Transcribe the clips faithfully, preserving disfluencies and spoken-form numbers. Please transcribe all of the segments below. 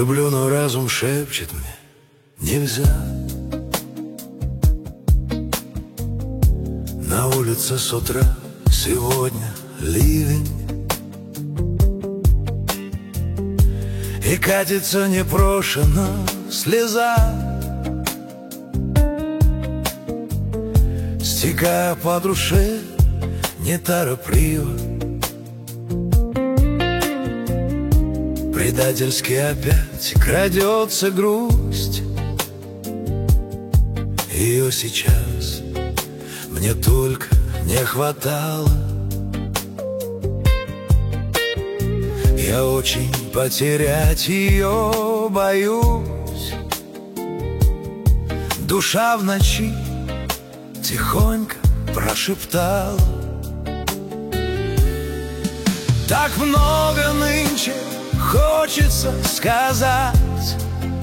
Люблю, но разум шепчет мне: нельзя. На улице с утра сегодня ливень, и катится непрошено слеза, стекая по душе неторопливо. Предательски опять крадется грусть. Ее сейчас мне только не хватало. Я очень потерять ее боюсь. Душа в ночи тихонько прошептала: так много нынче хочется сказать,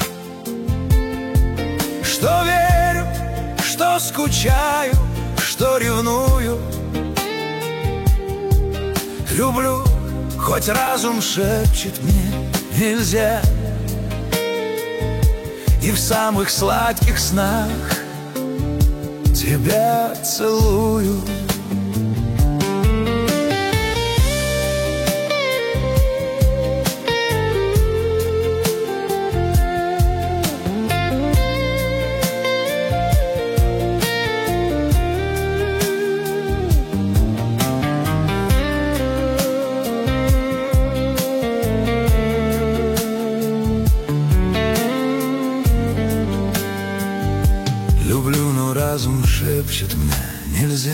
что верю, что скучаю, что ревную. Люблю, хоть разум шепчет мне: нельзя. И в самых сладких снах тебя целую. Люблю, но разум шепчет мне: нельзя.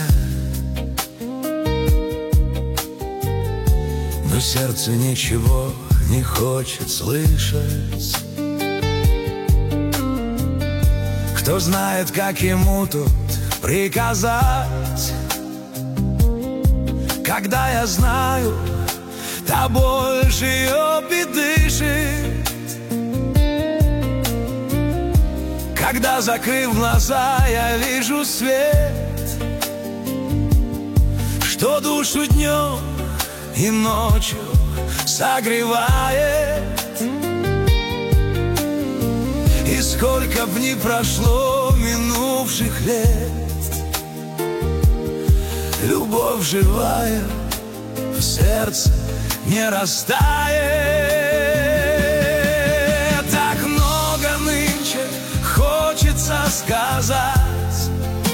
Но сердце ничего не хочет слышать. Кто знает, как ему тут приказать, когда я знаю, та больше ее дышит. Когда, закрыв глаза, я вижу свет, что душу днем и ночью согревает. И сколько б ни прошло минувших лет, любовь живая в сердце не растает. Так много нынче хочется сказать,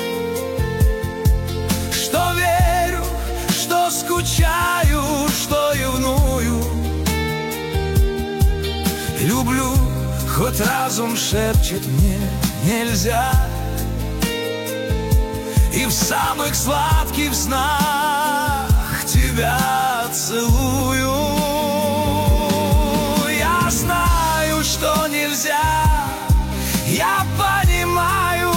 что верю, что скучаю, что ревную. Люблю, хоть разум шепчет мне: нельзя. И в самых сладких снах тебя целую. Я знаю, что нельзя, я понимаю,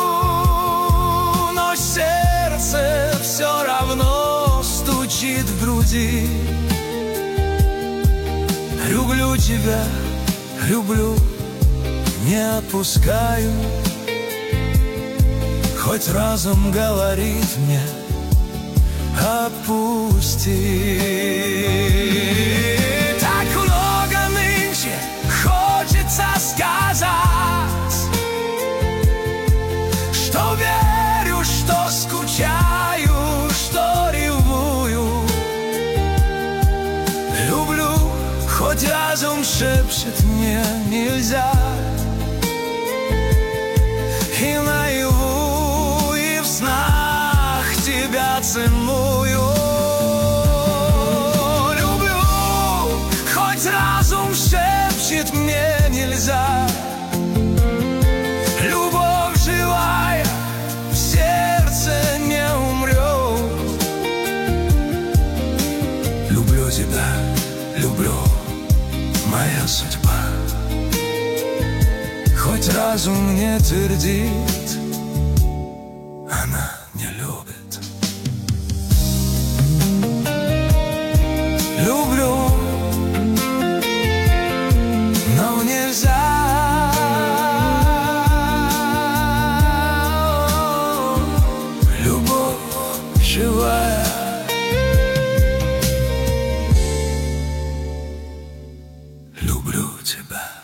но сердце все равно стучит в груди. Люблю тебя, люблю, не отпускаю, хоть разум говорит мне: отпусти. Так много нынче хочется сказать, что верю, что скучаю, что ревную. Люблю, хоть разум шепчет мне: нельзя. И наяву, и в снах тебя целую. Люблю, хоть разум шепчет мне: нельзя. Любовь живая в сердце не умрет. Люблю тебя, люблю, моя судьба. Хоть разум мне твердит, она не любит. Люблю, но нельзя. Любовь живая. Люблю тебя.